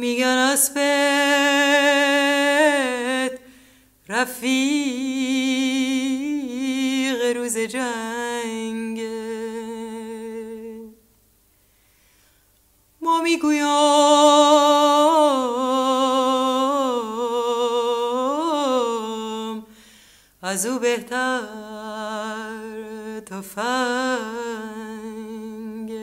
میگن اسبت رفیق روز جنگ، ما میگویم از او بهتر تفنگ.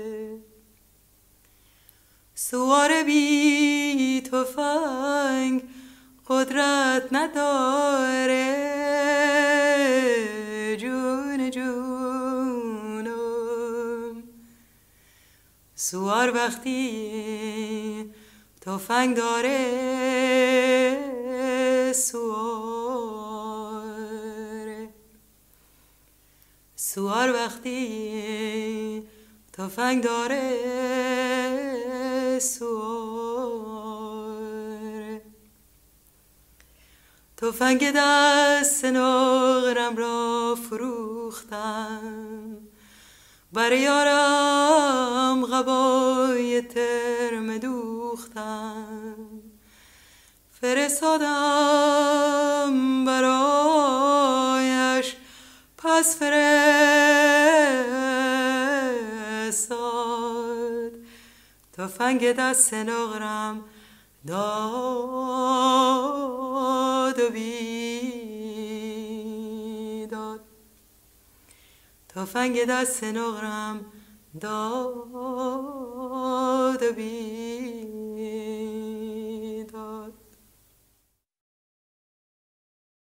سوار بی تفنگ قدرت نداره، جون جونم. سوار وقتی تفنگ داره، سوار وقتی تفنگ داره، سواره. تفنگ دست نقرم را فروختم، بر یارم قبای ترم دوختم. فرستادم برایش پس فرستاد، تفنگ دست نقرم داد و بیداد. تفنگ دست نقرم داد و بیداد.